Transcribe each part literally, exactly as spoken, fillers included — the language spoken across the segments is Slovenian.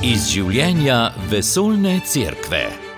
Iz življenja vesoljne cerkve.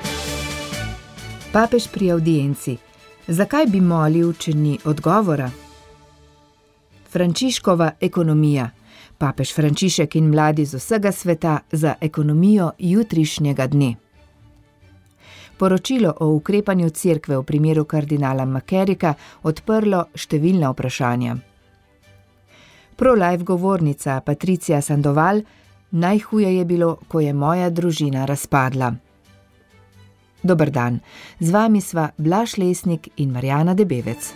Papež pri avdienci. Zakaj bi molil, če ni odgovora? Frančiškova ekonomija. Papež Frančišek in mladi z vsega sveta za ekonomijo jutrišnjega dne. Poročilo o ukrepanju cerkve v primeru kardinala Macquaricka odprlo številna vprašanja. Pro-life govornica Patricia Sandoval: najhuje je bilo, ko je moja družina razpadla. Dober dan, z vami sva Blaž Lesnik in Marjana Debevec.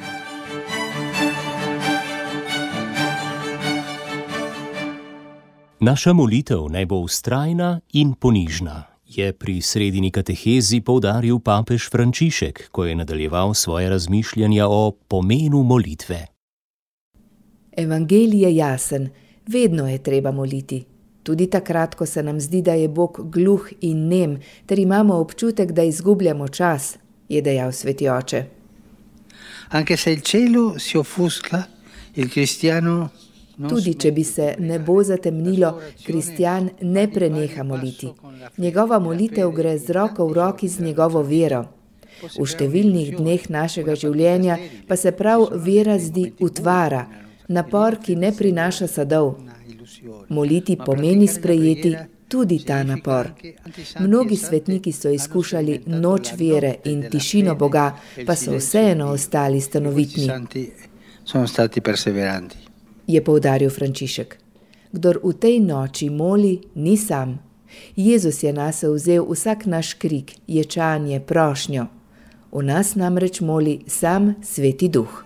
Naša molitev naj bo vztrajna in ponižna, je pri sredini katehezi poudaril papež Frančišek, ko je nadaljeval svoje razmišljanja o pomenu molitve. Evangelij je jasen, vedno je treba moliti. Tudi takrat, ko se nam zdi, da je Bog gluh in nem, ter imamo občutek, da izgubljamo čas, je dejal sveti oče. Anche se il cielo si offusca, il cristiano Tudi če bi se nebo zatemnilo, kristjan ne preneha moliti. Njegova molitev gre z roko v roki z njegovo vero. V številnih dneh našega življenja pa se prav vera zdi utvara, napor, ki ne prinaša sadov. Moliti pomeni sprejeti tudi ta napor. Mnogi svetniki so izkušali noč vere in tišino Boga, pa so vseeno ostali stanovitni. Sono stati perseveranti. Je poudaril Frančišek. Kdor v tej noči moli, ni sam. Jezus je nase vzel vsak naš krik, ječanje, prošnjo. V nas namreč moli sam Sveti Duh.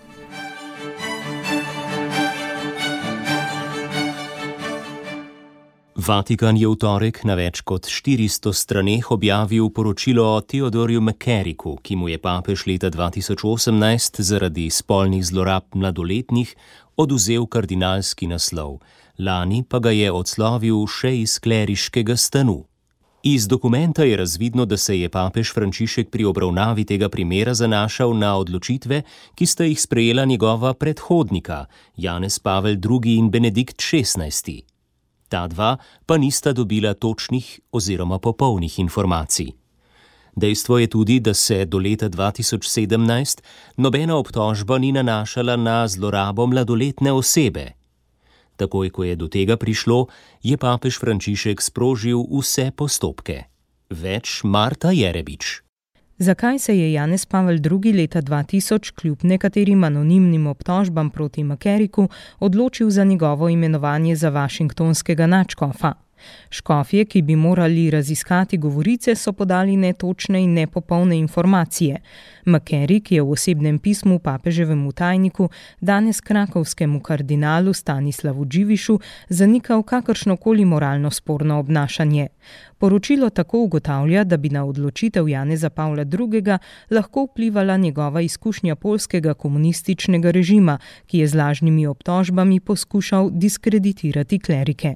Vatikan je v torek na več kot štiristo straneh objavil poročilo o Theodorju Macquaricku, ki mu je papež leta dva tisoč osemnajst zaradi spolnih zlorab mladoletnih odvzel kardinalski naslov, lani pa ga je odslovil še iz kleriškega stanu. Iz dokumenta je razvidno, da se je papež Frančišek pri obravnavi tega primera zanašal na odločitve, ki sta jih sprejela njegova predhodnika, Janez Pavel drugi in Benedikt šestnajsti. Ta dva pa nista dobila točnih oziroma popolnih informacij. Dejstvo je tudi, da se do leta dva tisoč sedemnajst nobena obtožba ni nanašala na zlorabo mladoletne osebe. Takoj, ko je do tega prišlo, je papež Frančišek sprožil vse postopke. Več Marta Jerebič. Zakaj se je Janez Pavel drugi leta dva tisoč kljub nekaterim anonimnim obtožbam proti Macquaricku odločil za njegovo imenovanje za vašingtonskega nadškofa? Škofje, ki bi morali raziskati govorice, so podali netočne in nepopolne informacije. Macquarick je v osebnem pismu papeževemu tajniku, danes krakovskemu kardinalu Stanislavu Dživišu, zanikal kakršnokoli moralno sporno obnašanje. Poročilo tako ugotavlja, da bi na odločitev Janeza Pavla drugega lahko vplivala njegova izkušnja poljskega komunističnega režima, ki je z lažnimi obtožbami poskušal diskreditirati klerike.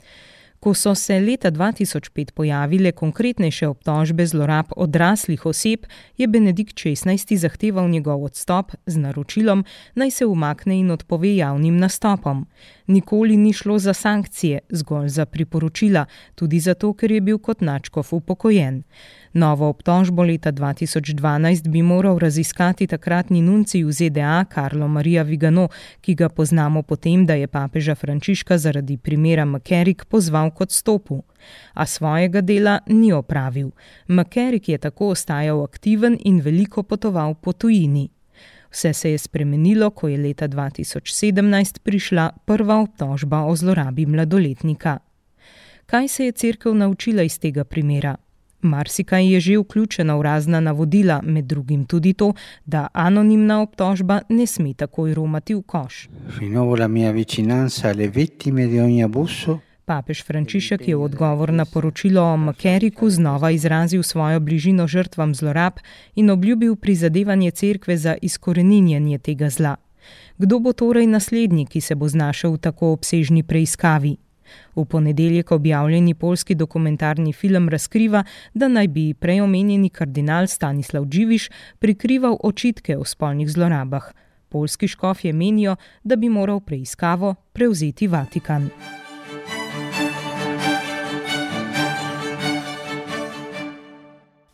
Ko so se leta dva tisoč pet pojavile konkretnejše obtožbe zlorab odraslih oseb, je Benedikt šestnajsti zahteval njegov odstop z naročilom, naj se umakne in odpove javnim nastopom. Nikoli ni šlo za sankcije, zgolj za priporočila, tudi zato, ker je bil kot nadškof upokojen. Novo obtožbo leta dva tisoč dvanajst bi moral raziskati takratni nuncij v Z D A Carlo Maria Vigano, ki ga poznamo po tem, da je papeža Frančiška zaradi primera Macquarick pozval k odstopu. A svojega dela ni opravil. Macquarick je tako ostajal aktiven in veliko potoval po tujini. Vse se je spremenilo, ko je leta dva tisoč sedemnajst prišla prva obtožba o zlorabi mladoletnika. Kaj se je cerkev naučila iz tega primera? Marsikaj je že vključeno v razna navodila, med drugim tudi to, da anonimna obtožba ne sme takoj romati v koš. Rinnovo la mia vicinanza alle vittime di ogni abuso. Papež Frančišek je v odgovor na poročilo o Macquaricku znova izrazil svojo bližino žrtvam zlorab in obljubil prizadevanje cerkve za izkoreninjenje tega zla. Kdo bo torej naslednji, ki se bo znašel v tako obsežni preiskavi? V ponedeljek objavljeni poljski dokumentarni film razkriva, da naj bi prej omenjeni kardinal Stanislav Dživiš prikrival očitke o spolnih zlorabah. Poljski škofje menijo, da bi moral preiskavo prevzeti Vatikan.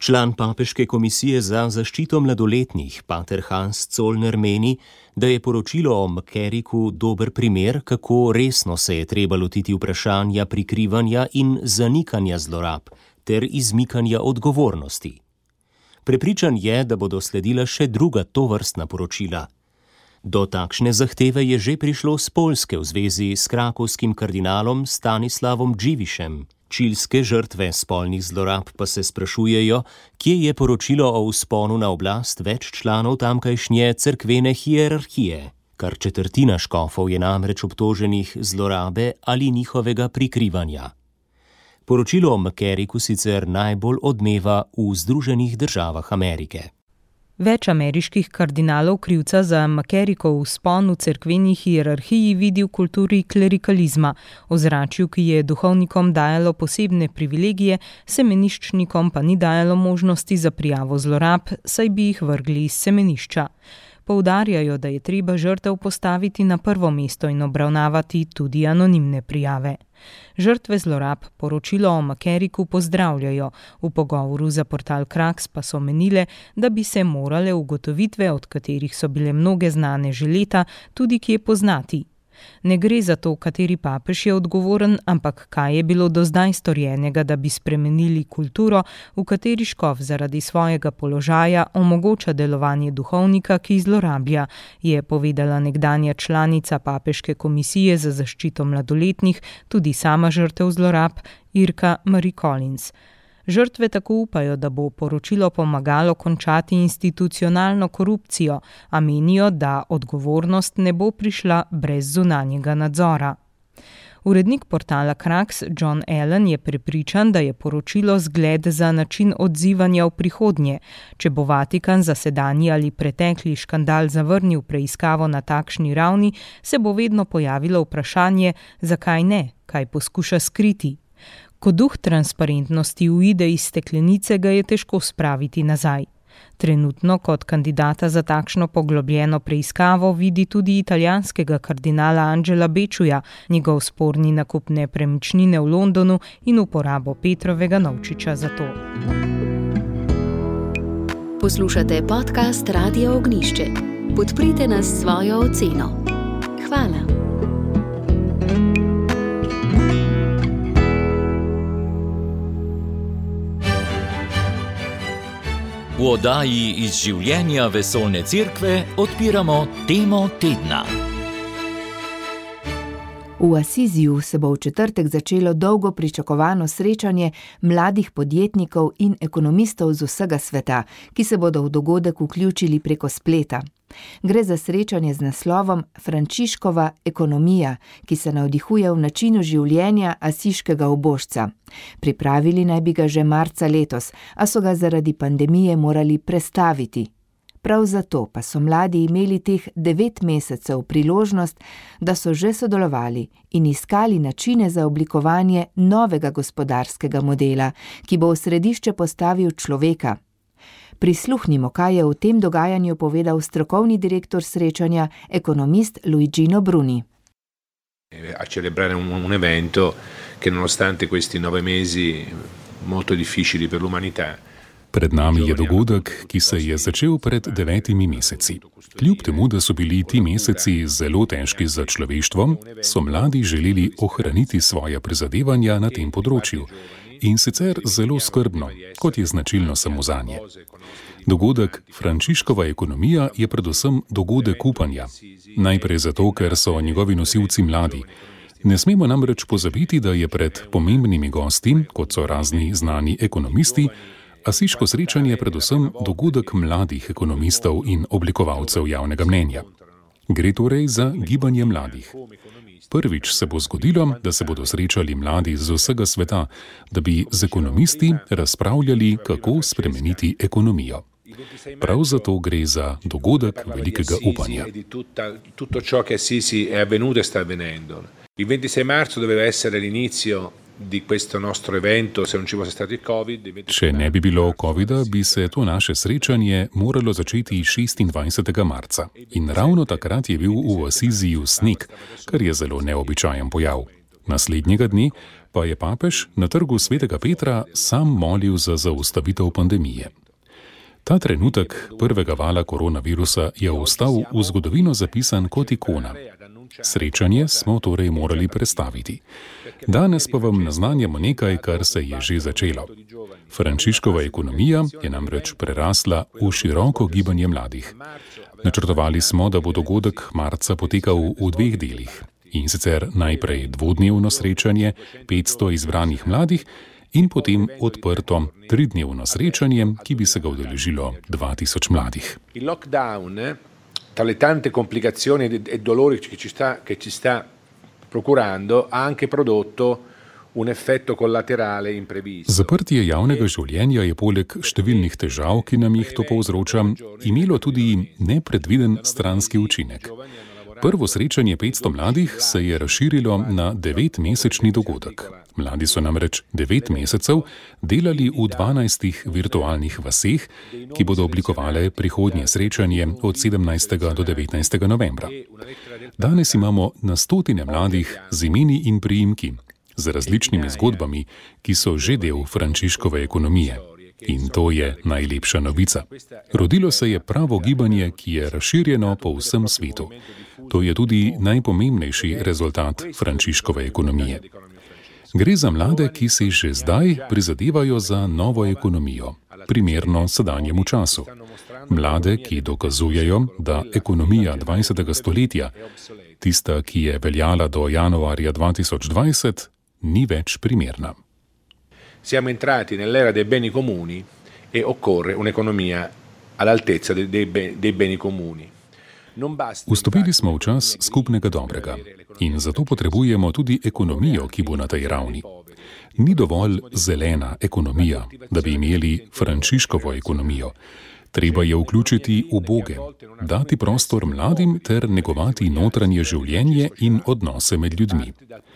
Član papeške komisije za zaščito mladoletnih, pater Hans Zollner, meni, da je poročilo o McCarricku dober primer, kako resno se je treba lotiti vprašanja prikrivanja in zanikanja zlorab ter izmikanja odgovornosti. Prepričan je, da bodo sledila še druga tovrstna poročila. Do takšne zahteve je že prišlo z Poljske v zvezi s krakovskim kardinalom Stanislavom Dziwiszem. Čilske žrtve spolnih zlorab pa se sprašujejo, kje je poročilo o vzponu na oblast več članov tamkajšnje cerkvene hierarhije. Kar četrtina škofov je namreč obtoženih zlorabe ali njihovega prikrivanja. Poročilo o McCarricku sicer najbolj odmeva v Združenih državah Amerike. Več ameriških kardinalov krivca za McCarrickov vzpon v cerkveni hierarhiji vidi v kulturi klerikalizma, ozračju, ki je duhovnikom dajalo posebne privilegije, semeniščnikom pa ni dajalo možnosti za prijavo zlorab, saj bi jih vrgli iz semenišča. Poudarjajo, da je treba žrtev postaviti na prvo mesto in obravnavati tudi anonimne prijave. Žrtve zlorab poročilo o McCarricku pozdravljajo, v pogovoru za portal Kraks pa so menile, da bi se morale ugotovitve, od katerih so bile mnoge znane že leta, tudi kje poznati. Ne gre za to, kateri papež je odgovoren, ampak kaj je bilo do zdaj storjenega, da bi spremenili kulturo, v kateri škof zaradi svojega položaja omogoča delovanje duhovnika, ki zlorablja, je povedala nekdanja članica papeške komisije za zaščito mladoletnih, tudi sama žrtev zlorab, Irka Marie Collins. Žrtve tako upajo, da bo poročilo pomagalo končati institucionalno korupcijo, a menijo, da odgovornost ne bo prišla brez zunanjega nadzora. Urednik portala Kraks John Allen je prepričan, da je poročilo zgled za način odzivanja v prihodnje. Če bo Vatikan za sedanji ali pretekli škandal zavrnil preiskavo na takšni ravni, se bo vedno pojavilo vprašanje, zakaj ne, kaj poskuša skriti. Ko duh transparentnosti uide iz steklenice, ga je težko spraviti nazaj. Trenutno kot kandidata za takšno poglobljeno preiskavo vidi tudi italijanskega kardinala Angela Becciuja, njegov sporni nakup nepremičnine v Londonu in uporabo Petrovega novčiča za to. Poslušate podcast Radio Ognjišče. Podprite nas s svojo oceno. Hvala. V oddaji iz življenja vesoljne cerkve odpiramo temo tedna. V Asiziju se bo v četrtek začelo dolgo pričakovano srečanje mladih podjetnikov in ekonomistov z vsega sveta, ki se bodo v dogodek vključili preko spleta. Gre za srečanje z naslovom Frančiškova ekonomija, ki se navdihuje v načinu življenja asiškega ubožca. Pripravili naj bi ga že marca letos, a so ga zaradi pandemije morali prestaviti. Prav zato pa so mladi imeli teh devet mesecev priložnost, da so že sodelovali in iskali načine za oblikovanje novega gospodarskega modela, ki bo v središče postavil človeka. Prisluhnimo, kaj je o tem dogajanju povedal strokovni direktor srečanja, ekonomist Luigino Bruni. A celebrare un, un evento che nonostante questi nove mesi molto difficili per l'umanità. Pred nami je dogodek, ki se je začel pred devetimi meseci. Kljub temu, da so bili ti meseci zelo težki za človeštvo, so mladi želeli ohraniti svoja prizadevanja na tem področju. In sicer zelo skrbno, kot je značilno samo zanje. Dogodek Frančiškova ekonomija je predvsem dogodek upanja. Najprej zato, ker so njegovi nosilci mladi. Ne smemo namreč pozabiti, da je pred pomembnimi gosti, kot so razni znani ekonomisti, asiško srečanje predvsem dogodek mladih ekonomistov in oblikovalcev javnega mnenja. Gre torej za gibanje mladih. Prvič se bo zgodilo, da se bodo srečali mladi z vsega sveta, da bi z ekonomisti razpravljali, kako spremeniti ekonomijo. Prav zato gre za dogodek velikega upanja. Il ventisei marzo doveva essere l'inizio di questo nostro evento, se non ci fosse stato il Covid. Če ne bi bilo covida, bi se to naše srečanje moralo začeti šestindvajsetega marca. In ravno takrat je bil v Asiziju sneg, kar je zelo neobičajen pojav. Naslednjega dne pa je papež na trgu svetega Petra sam molil za zaustavitev pandemije. Ta trenutek prvega vala koronavirusa je ostal v zgodovino zapisan kot ikona. Srečanje smo torej morali prestaviti. Danes pa vam naznanjamo nekaj, kar se je že začelo. Frančiškova ekonomija je namreč prerasla v široko gibanje mladih. Načrtovali smo, da bo dogodek marca potekal v dveh delih. In sicer najprej dvodnevno srečanje petsto izbranih mladih in potem odprto tridnevno srečanje, ki bi se ga udeležilo dva tisoč mladih. Tra le tante complicazioni e dolori che ci sta, che ci sta procurando, ha anche prodotto un effetto collaterale imprevisto. Zaprtje javnega življenja je poleg številnih težav, ki nam jih to povzroča, imelo tudi nepredviden stranski učinek. Prvo srečanje petsto mladih se je razširilo na devetmesečni dogodek. Mladi so namreč devet mesecev delali v dvanajstih virtualnih vaseh, ki bodo oblikovale prihodnje srečanje od sedemnajstega do devetnajstega novembra. Danes imamo na stotine mladih z imeni in priimki, z različnimi zgodbami, ki so že del Frančiškove ekonomije. In to je najlepša novica. Rodilo se je pravo gibanje, ki je razširjeno po vsem svetu. To je tudi najpomembnejši rezultat Frančiškove ekonomije. Gre za mlade, ki si že zdaj prizadevajo za novo ekonomijo, primerno sedanjemu času. Mlade, ki dokazujejo, da ekonomija dvajsetega stoletja, tista, ki je veljala do januarja dva tisoč dvajset, ni več primerna. Siamo entrati nell'era dei beni comuni e occorre un'economia all'altezza dei, dei, dei beni comuni. Vstopili smo v čas skupnega dobrega in zato potrebujemo tudi ekonomijo, ki bo na tej ravni. Ni dovolj zelena ekonomija, da bi imeli Frančiškovo ekonomijo. Treba je vključiti uboge, dati prostor mladim ter negovati notranje življenje in odnose med ljudmi.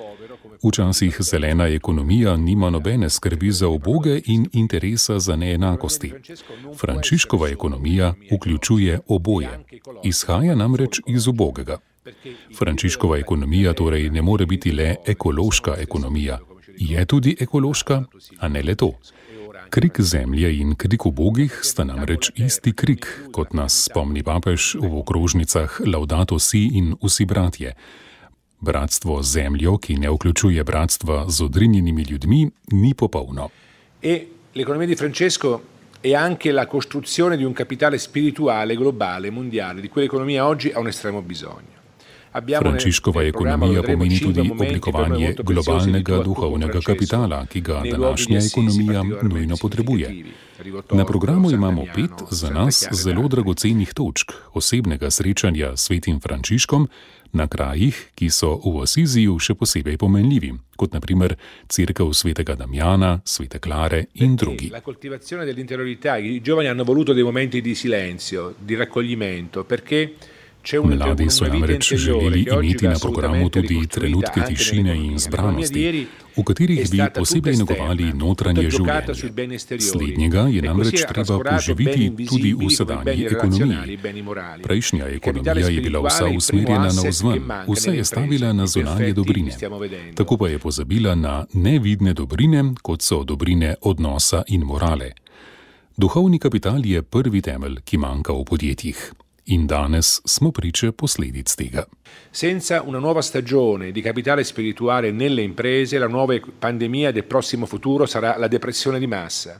Včasih zelena ekonomija nima nobene skrbi za uboge in interesa za neenakosti. Frančiškova ekonomija vključuje oboje. Izhaja namreč iz ubogega. Frančiškova ekonomija torej ne more biti le ekološka ekonomija. Je tudi ekološka, a ne le to. Krik zemlje in krik ubogih sta namreč isti krik, kot nas spomni papež v okrožnicah Laudato si in Vsi bratje. Bratstvo z zemljo, ki ne vključuje bratstva z odrinjenimi ljudmi, ni popolno. E l'economia di Francesco è anche la costruzione di un capitale spirituale globale, mondiale, di cui l'economia oggi ha un estremo bisogno. Frančiškova ekonomija pomeni tudi oblikovanje globalnega duhovnega kapitala, ki ga današnja ekonomija nujno potrebuje. Na programu imamo pet za nas zelo dragocenih točk osebnega srečanja s svetim Frančiškom na krajih, ki so v Asiziju še posebej pomenljivi, kot na primer cerkev svetega Damjana, svete Klare in drugi. La coltivazione dell'interiorità, i giovani hanno voluto dei momenti di silenzio, di raccoglimento, perché Mladi so namreč želeli imeti na programu tudi trenutke tišine in zbranosti, v katerih bi posebej negovali notranje življenje. Slednjega je namreč treba poživiti tudi v sedanji ekonomiji. Prejšnja ekonomija je bila vsa usmerjena navzven, vse je stavila na zunanje dobrine. Tako pa je pozabila na nevidne dobrine, kot so dobrine odnosa in morale. Duhovni kapital je prvi temelj, ki manjka v podjetjih. In danes smo priče posledic tega. Senza una nuova stagione di capitale spirituale nelle imprese, la nuova pandemia del prossimo futuro sarà la depressione di massa.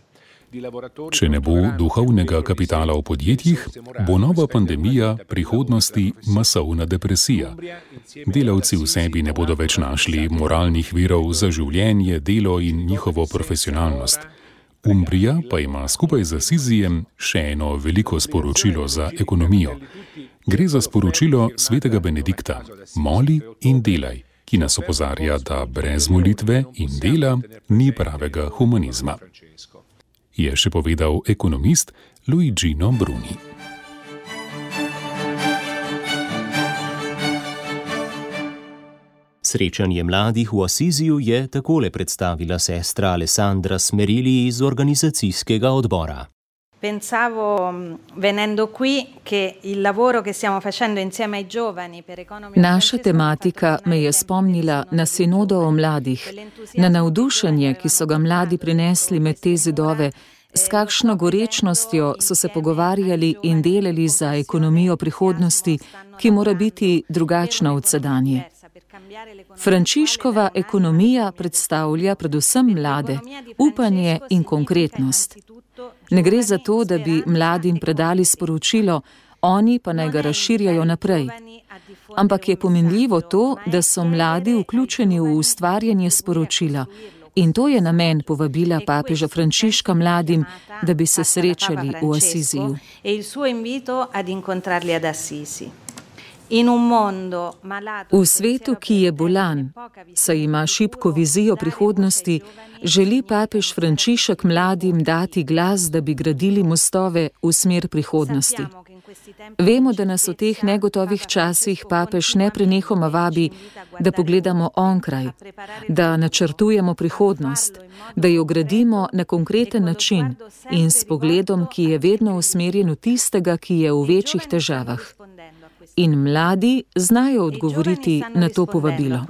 Če ne bo duhovnega kapitala v podjetjih, bo nova pandemija prihodnosti masovna depresija. Delavci v sebi ne bodo več našli moralnih virov za življenje, delo in njihovo profesionalnost. Umbrija pa ima skupaj z Asizijem še eno veliko sporočilo za ekonomijo. Gre za sporočilo svetega Benedikta: moli in delaj, ki nas opozarja, da brez molitve in dela ni pravega humanizma. Je še povedal ekonomist Luigino Bruni. Srečanje mladih v Asiziju je takole predstavila sestra Alessandra Smerili iz organizacijskega odbora. Naša tematika me je spomnila na sinodo o mladih, na navdušenje, ki so ga mladi prinesli med te zidove, s kakšno gorečnostjo so se pogovarjali in delali za ekonomijo prihodnosti, ki mora biti drugačna od sedanje. Frančiškova ekonomija predstavlja predvsem mlade, upanje in konkretnost. Ne gre za to, da bi mladim predali sporočilo, oni pa naj ga razširjajo naprej. Ampak je pomenljivo to, da so mladi vključeni v ustvarjanje sporočila. In to je namen povabila papeža Frančiška mladim, da bi se srečali v Asiziju. V svetu, ki je bolan, saj ima šibko vizijo prihodnosti, želi papež Frančišek mladim dati glas, da bi gradili mostove v smer prihodnosti. Vemo, da nas v teh negotovih časih papež neprenehoma vabi, da pogledamo onkraj, da načrtujemo prihodnost, da jo gradimo na konkreten način in s pogledom, ki je vedno usmerjen v tistega, ki je v večjih težavah. In mladi znajo odgovoriti na to povabilo.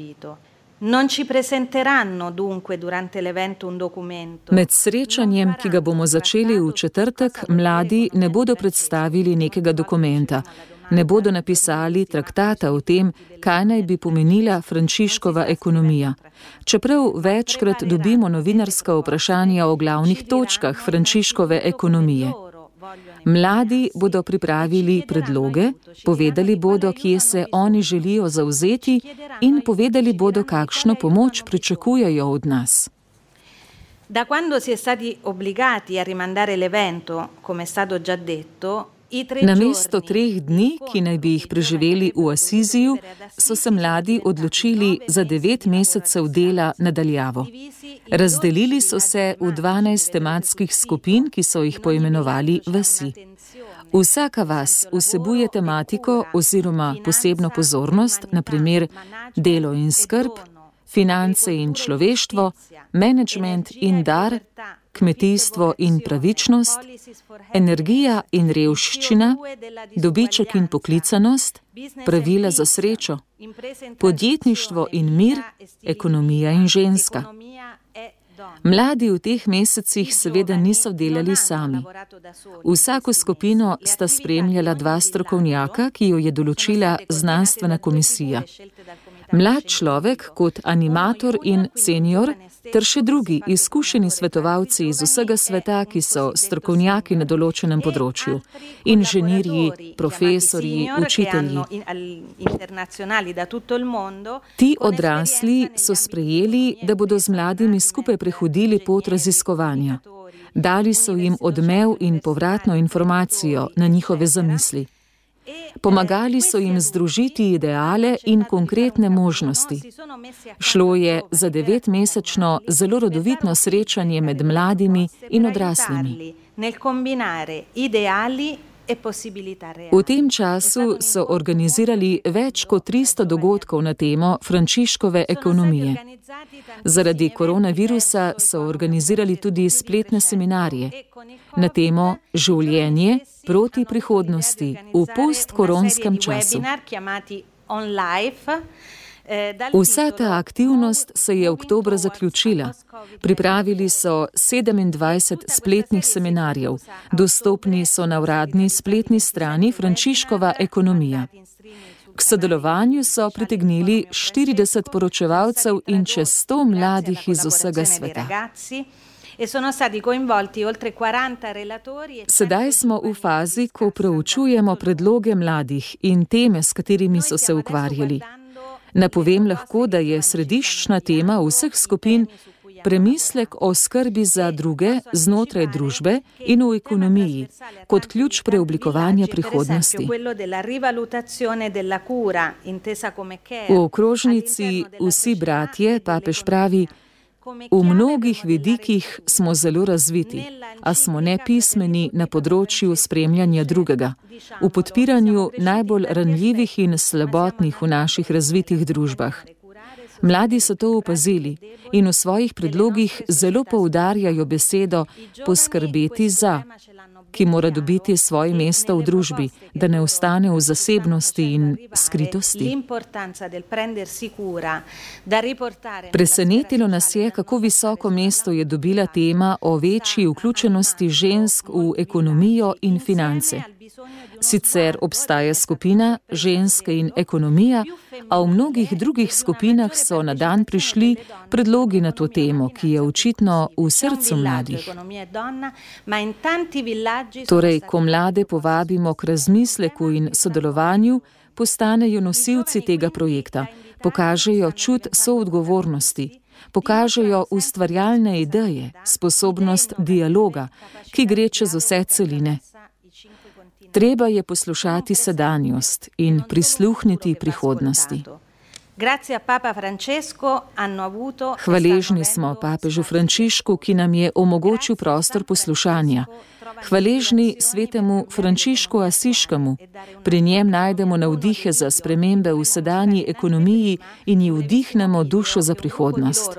Med srečanjem, ki ga bomo začeli v četrtek, mladi ne bodo predstavili nekega dokumenta, ne bodo napisali traktata o tem, kaj naj bi pomenila Frančiškova ekonomija. Čeprav večkrat dobimo novinarska vprašanja o glavnih točkah Frančiškove ekonomije. Mladi bodo pripravili predloge, povedali bodo, kje se oni želijo zavzeti in povedali bodo, kakšno pomoč pričakujejo od nas. Da quando si è stati obbligati a rimandare l'evento, come è stato già detto, Namesto treh dni, ki naj bi jih preživeli v Asiziju, so se mladi odločili za devet mesecev dela nadaljavo. Razdelili so se v dvanajst tematskih skupin, ki so jih poimenovali vasi. Vsaka vas vsebuje tematiko oziroma posebno pozornost, na primer delo in skrb, finance in človeštvo, menedžment in dar, kmetijstvo in pravičnost, energija in revščina, dobiček in poklicanost, pravila za srečo, podjetništvo in mir, ekonomija in ženska. Mladi v teh mesecih seveda niso delali sami. Vsako skupino sta spremljala dva strokovnjaka, ki jo je določila znanstvena komisija. Mlad človek kot animator in senior, ter še drugi izkušeni svetovalci iz vsega sveta, ki so strokovnjaki na določenem področju, inženirji, profesorji, učitelji. Ti odrasli so sprejeli, da bodo z mladimi skupaj prehodili pot raziskovanja. Dali so jim odmev in povratno informacijo na njihove zamisli. Pomagali so jim združiti ideale in konkretne možnosti. Šlo je za devetmesečno, zelo rodovitno srečanje med mladimi in odraslimi. V tem času so organizirali več kot tristo dogodkov na temo Frančiškove ekonomije. Zaradi koronavirusa so organizirali tudi spletne seminarje na temo Življenje proti prihodnosti v postkoronskem času. Vsa ta aktivnost se je oktobra zaključila. Pripravili so sedemindvajset spletnih seminarjev, dostopni so na uradni spletni strani Frančiškova ekonomija. K sodelovanju so pritegnili štirideset poročevalcev in čez sto mladih iz vsega sveta. Sedaj smo v fazi, ko proučujemo predloge mladih in teme, s katerimi so se ukvarjali. Napovem lahko, da je središčna tema vseh skupin premislek o skrbi za druge znotraj družbe in v ekonomiji, kot ključ preoblikovanja prihodnosti. V okrožnici Vsi bratje papež pravi: v mnogih vidikih smo zelo razviti, a smo nepismeni na področju spremljanja drugega, v podpiranju najbolj ranljivih in slabotnih v naših razvitih družbah. Mladi so to opazili in v svojih predlogih zelo poudarjajo besedo poskrbeti za. ki mora dobiti svoje mesto v družbi, da ne ostane v zasebnosti in skritosti. Presenetilo nas je, kako visoko mesto je dobila tema o večji vključenosti žensk v ekonomijo in finance. Sicer obstaja skupina Ženske in ekonomija, a v mnogih drugih skupinah so na dan prišli predlogi na to temo, ki je očitno v srcu mladih. Torej, ko mlade povabimo k razmisleku in sodelovanju, postanejo nosilci tega projekta, pokažejo čut soodgovornosti, pokažejo ustvarjalne ideje, sposobnost dialoga, ki gre čez vse celine. Treba je poslušati sedanjost in prisluhniti prihodnosti. Hvaležni smo papežu Frančišku, ki nam je omogočil prostor poslušanja. Hvaležni svetemu Frančišku Asiškemu. Pri njem najdemo navdihe za spremembe v sedanji ekonomiji in ji vdihnemo dušo za prihodnost.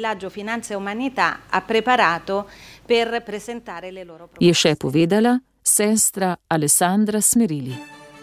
Je še povedala sestra Alessandra Smerili.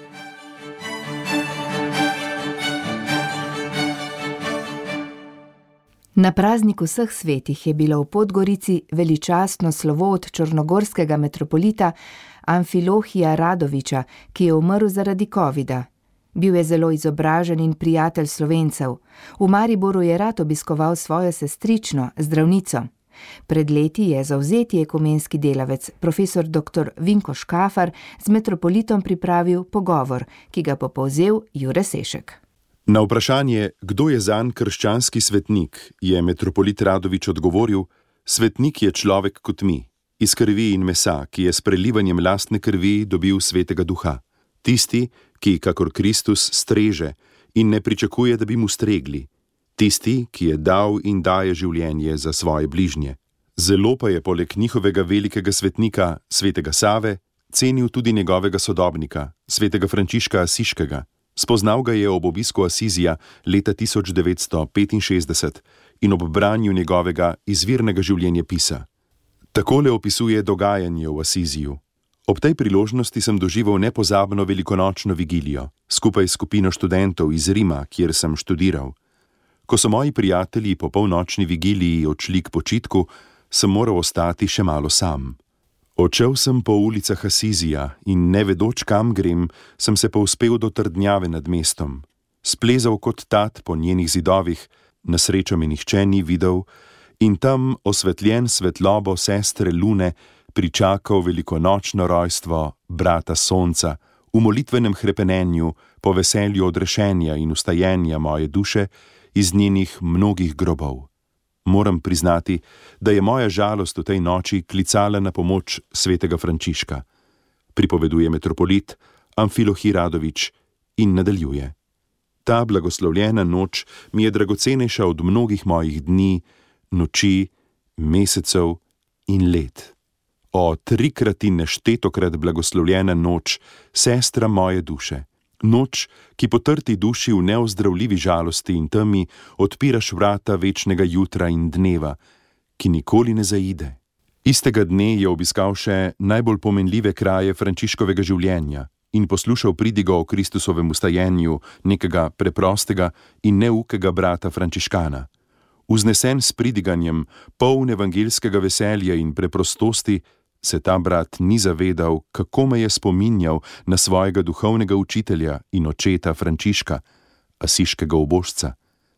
Na prazniku vseh svetih je bilo v Podgorici veličastno slovo od črnogorskega metropolita Amfilohija Radoviča, ki je umrl zaradi covida. Bil je zelo izobražen in prijatelj Slovencev. V Mariboru je rad obiskoval svojo sestrično, zdravnico. Pred leti je zavzeti ekumenski delavec, profesor doktor Vinko Škafar, z metropolitom pripravil pogovor, ki ga bo povzel Jure Sešek. Na vprašanje, kdo je zanj krščanski svetnik, je metropolit Radovič odgovoril: svetnik je človek kot mi, iz krvi in mesa, ki je s prelivanjem lastne krvi dobil svetega duha. Tisti, ki kakor Kristus streže in ne pričakuje, da bi mu stregli. Tisti, ki je dal in daje življenje za svoje bližnje. Zelo pa je poleg njihovega velikega svetnika, svetega Save, cenil tudi njegovega sodobnika, svetega Frančiška Asiškega. Spoznal ga je ob obisku Asizija leta tisoč devetsto petinšestdeset in ob branju njegovega izvirnega življenjepisa. Takole opisuje dogajanje v Asiziju. Ob tej priložnosti sem doživel nepozabno velikonočno vigilijo, skupaj s skupino študentov iz Rima, kjer sem študiral. Ko so moji prijatelji po polnočni vigiliji odšli k počitku, sem moral ostati še malo sam. Odšel sem po ulicah Asizija in ne vedoč kam grem, sem se povzpel do trdnjave nad mestom. Splezal kot tat po njenih zidovih, na srečo me nihče ni videl, in tam, osvetljen svetlobo sestre Lune, pričakal velikonočno rojstvo brata Sonca, v molitvenem hrepenenju, po veselju odrešenja in ustajenja moje duše iz njenih mnogih grobov. Moram priznati, da je moja žalost v tej noči klicala na pomoč svetega Frančiška. Pripoveduje metropolit Amfilohij Radovič in nadaljuje. Ta blagoslovljena noč mi je dragocenejša od mnogih mojih dni, noči, mesecev in let. O, trikrat in neštetokrat blagoslovljena noč, sestra moje duše. Noč, ki po trti duši v neozdravljivi žalosti in temi odpiraš vrata večnega jutra in dneva, ki nikoli ne zaide. Istega dne je obiskal še najbolj pomenljive kraje Frančiškovega življenja in poslušal pridigo o Kristusovem ustajenju nekega preprostega in neukega brata Frančiškana. Vznesen s pridiganjem, poln evangelskega veselja in preprostosti, se ta brat ni zavedal, kako me je spominjal na svojega duhovnega učitelja in očeta Frančiška, asiškega ubožca.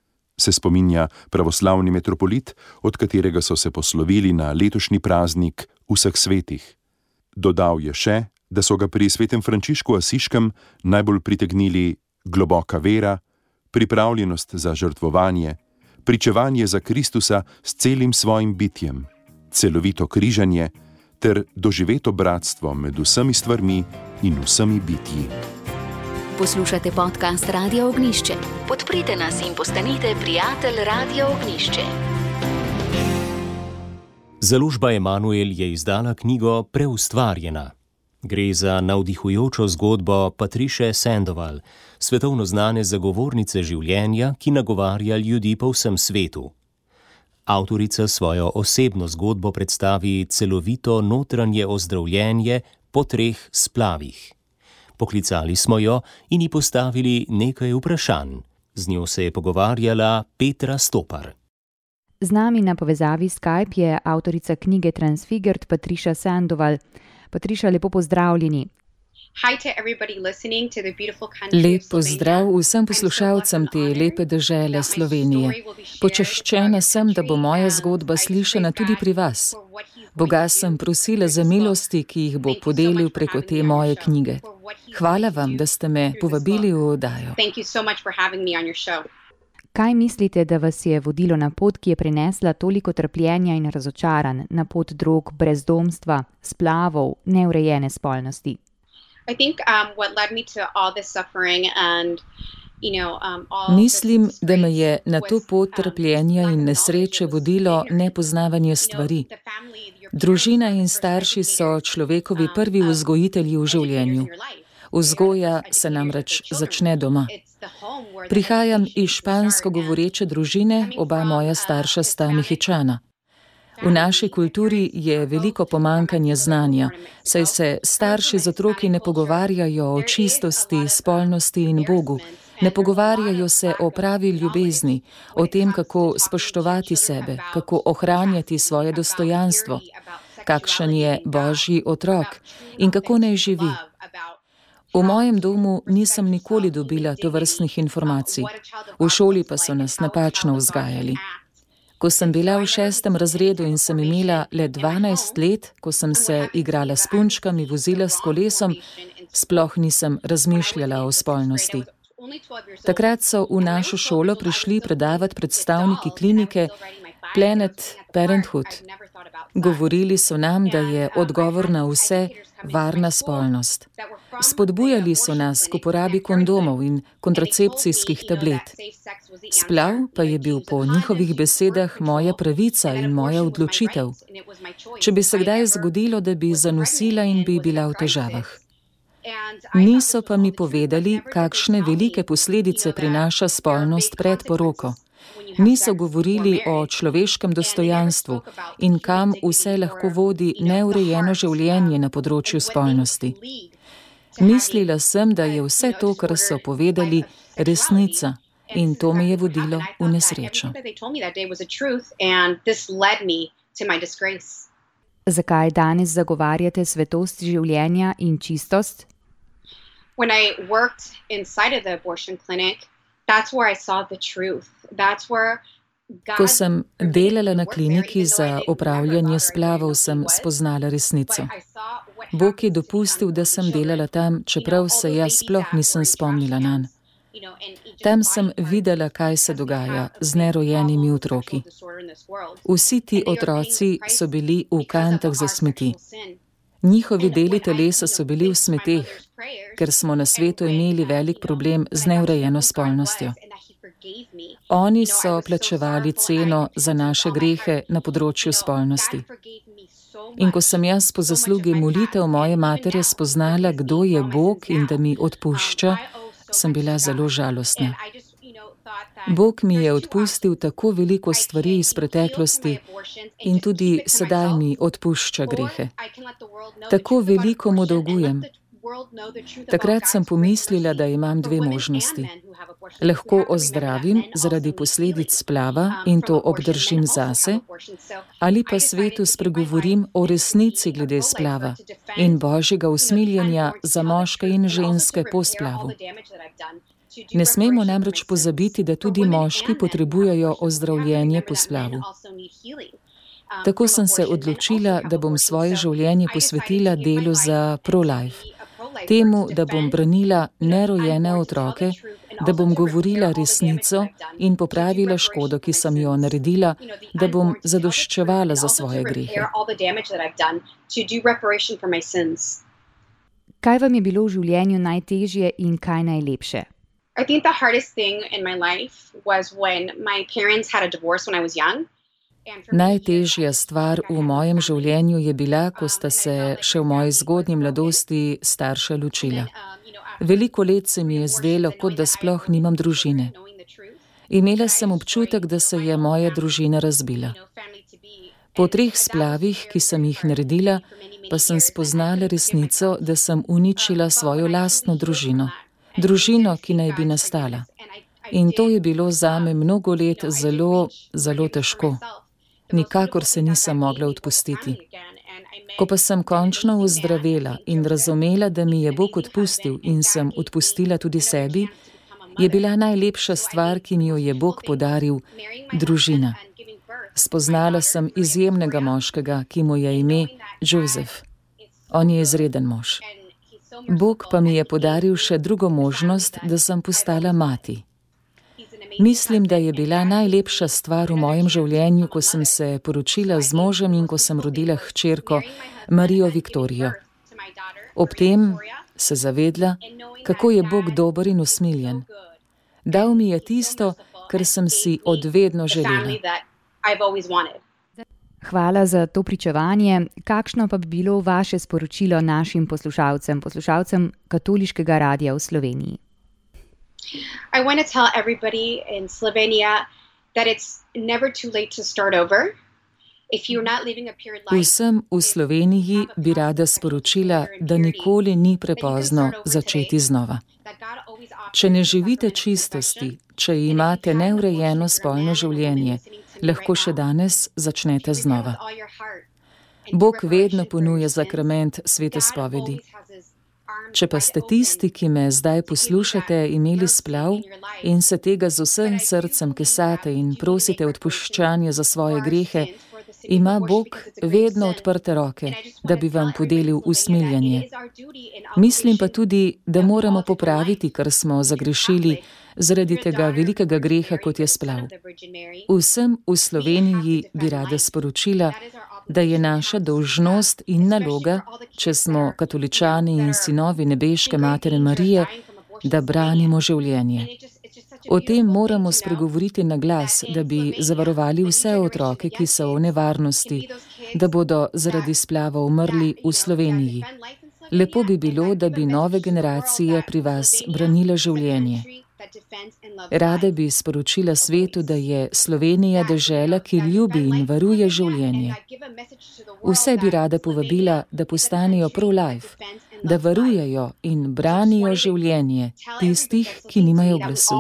Se spominja pravoslavni metropolit, od katerega so se poslovili na letošnji praznik vseh svetih. Dodal je še, da so ga pri svetem Frančišku Asiškem najbolj pritegnili globoka vera, pripravljenost za žrtvovanje, pričevanje za Kristusa s celim svojim bitjem, celovito križanje ter doživeto bratstvo med vsemi stvarmi in vsemi bitji. Poslušate podcast Radio Ognišče. Podprite nas in postanite prijatelj Radio Ognišče. Založba Emanuel je izdala knjigo Preustvarjena. Gre za navdihujočo zgodbo Patriše Sandoval, svetovno znane zagovornice življenja, ki nagovarja ljudi po vsem svetu. Avtorica svojo osebno zgodbo predstavi celovito notranje ozdravljenje po treh splavih. Poklicali smo jo in ji postavili nekaj vprašanj. Z njo se je pogovarjala Petra Stopar. Z nami na povezavi Skype je avtorica knjige Transfigured Patricia Sandoval. Patricia, lepo pozdravljeni. Lep pozdrav vsem poslušalcem te lepe dežele Slovenije. Počaščena sem, da bo moja zgodba slišana tudi pri vas. Boga sem prosila za milosti, ki jih bo podelil preko te moje knjige. Hvala vam, da ste me povabili v oddajo. Kaj mislite, da vas je vodilo na pot, ki je prinesla toliko trpljenja in razočaranj, na pot drog, brezdomstva, splavov, neurejene spolnosti? Mislim, da me je na to pot trpljenja in nesreče vodilo nepoznavanje stvari. Družina in starši so človekovi prvi vzgojitelji v življenju. Vzgoja se namreč začne doma. Prihajam iz špansko govoreče družine, oba moja starša sta Mehičana. V naši kulturi je veliko pomankanje znanja, saj se starši z otroki ne pogovarjajo o čistosti, spolnosti in Bogu. Ne pogovarjajo se o pravi ljubezni, o tem, kako spoštovati sebe, kako ohranjati svoje dostojanstvo, kakšen je Božji otrok in kako naj živi. V mojem domu nisem nikoli dobila tovrstnih informacij, v šoli pa so nas napačno vzgajali. Ko sem bila v šestem razredu in sem imela le dvanajst let, ko sem se igrala s punčkami, vozila s kolesom, sploh nisem razmišljala o spolnosti. Takrat so v našo šolo prišli predavati predstavniki klinike Planet Parenthood. Govorili so nam, da je odgovor na vse varna spolnost. Spodbujali so nas k uporabi kondomov in kontracepcijskih tablet. Splav pa je bil po njihovih besedah moja pravica in moja odločitev. Če bi se kdaj zgodilo, da bi zanosila in bi bila v težavah. Niso pa mi povedali, kakšne velike posledice prinaša spolnost pred poroko. Niso govorili o človeškem dostojanstvu in kam vse lahko vodi neurejeno življenje na področju spolnosti. Mislila sem, da je vse to, kar so povedali, resnica in to me je vodilo v nesrečo. Zakaj danes zagovarjate svetost življenja in čistost? When I worked inside of the abortion clinic, that's where I saw the truth. That's where Ko sem delala na kliniki za opravljanje splavov, sem spoznala resnico. Bog je dopustil, da sem delala tam, čeprav se jaz sploh nisem spomnila nanj. Tam sem videla, kaj se dogaja z nerojenimi otroki. Vsi ti otroci so bili v kantah za smeti. Njihovi deli telesa so bili v smeteh, ker smo na svetu imeli velik problem z neurejeno spolnostjo. Oni so plačevali ceno za naše grehe na področju spolnosti. In ko sem jaz po zaslugi molitev moje matere spoznala, kdo je Bog in da mi odpušča, sem bila zelo žalostna. Bog mi je odpustil tako veliko stvari iz preteklosti in tudi sedaj mi odpušča grehe. Tako veliko mu dolgujem. Takrat sem pomislila, da imam dve možnosti. Lahko ozdravim zaradi posledic splava in to obdržim zase, ali pa svetu spregovorim o resnici glede splava in Božjega usmiljenja za moške in ženske po splavu. Ne smemo namreč pozabiti, da tudi moški potrebujejo ozdravljenje po splavu. Tako sem se odločila, da bom svoje življenje posvetila delu za pro-life. Temu, da bom branila nerojene otroke, da bom govorila resnico in popravila škodo, ki sem jo naredila, da bom zadoščevala za svoje grehe. Kaj vam je bilo v življenju najtežje in kaj najlepše? I think the hardest thing in my life was when my parents had a divorce when I was young. Najtežja stvar v mojem življenju je bila, ko sta se še v moji zgodnji mladosti starša ločila. Veliko let se mi je zdelo, kot da sploh nimam družine. Imela sem občutek, da se je moja družina razbila. Po treh splavih, ki sem jih naredila, pa sem spoznala resnico, da sem uničila svojo lastno družino. Družino, ki naj bi nastala. In to je bilo zame mnogo let zelo, zelo težko. Nikakor se nisem mogla odpustiti. Ko pa sem končno ozdravela in razumela, da mi je Bog odpustil in sem odpustila tudi sebi, je bila najlepša stvar, ki mi jo je Bog podaril, družina. Spoznala sem izjemnega moškega, ki mu je ime Joseph. On je izreden mož. Bog pa mi je podaril še drugo možnost, da sem postala mati. Mislim, da je bila najlepša stvar v mojem življenju, ko sem se poročila z možem in ko sem rodila hčerko Marijo Viktorijo. Ob tem se zavedla, kako je Bog dober in usmiljen. Dal mi je tisto, kar sem si odvedno želela. Hvala za to pričevanje. Kakšno pa bi bilo vaše sporočilo našim poslušalcem, poslušalcem Katoliškega radia v Sloveniji? I want to tell everybody in Slovenia that it's never too late to start over. If you're not living a pure life. Vsem v Sloveniji bi rada sporočila, da nikoli ni prepozno začeti znova. Če ne živite čistosti, če imate neurejeno spolno življenje, lahko še danes začnete znova. Bog vedno ponuja sakrament svete spovedi. Če pa ste tisti, ki me zdaj poslušate, imeli splav in se tega z vsem srcem kesate in prosite odpuščanje za svoje grehe, ima Bog vedno odprte roke, da bi vam podelil usmiljanje. Mislim pa tudi, da moramo popraviti, kar smo zagrešili zaradi tega velikega greha, kot je splav. Vsem v Sloveniji bi rada sporočila, da je naša dolžnost in naloga, če smo katoličani in sinovi nebeške Matere Marije, da branimo življenje. O tem moramo spregovoriti na glas, da bi zavarovali vse otroke, ki so v nevarnosti, da bodo zaradi splava umrli v Sloveniji. Lepo bi bilo, da bi nove generacije pri vas branile življenje. Rada bi sporočila svetu, da je Slovenija dežela, ki ljubi in varuje življenje. Vse bi rada povabila, da postanejo pro-life, da varujejo in branijo življenje tistih, ki nimajo glasu.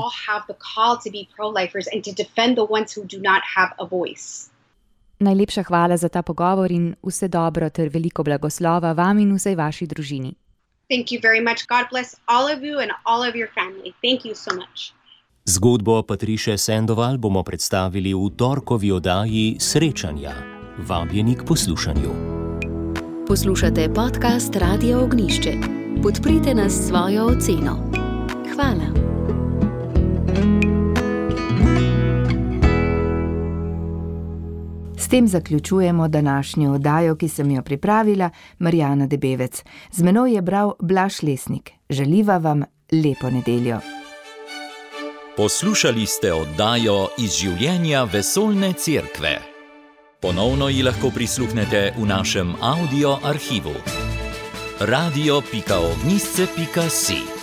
Najlepša hvala za ta pogovor in vse dobro ter veliko blagoslova vam in vsej vaši družini. Thank you very much. God bless all of you and all of your family. Thank you so much. Zgodbo Patriše Sandoval bomo predstavili v torkovi oddaji Srečanja. Vabljeni k poslušanju. Poslušate podcast Radia Ognišče. Podprite nas s svojo oceno. Hvala. S tem zaključujemo današnjo oddajo, ki sem jo pripravila, Marjana Debevec. Z menoj je bral Blaž Lesnik. Želiva vam lepo nedeljo. Poslušali ste oddajo iz življenja Vesoljne cerkve. Ponovno ji lahko prisluhnete v našem audio arhivu. radio pika ognisce pika si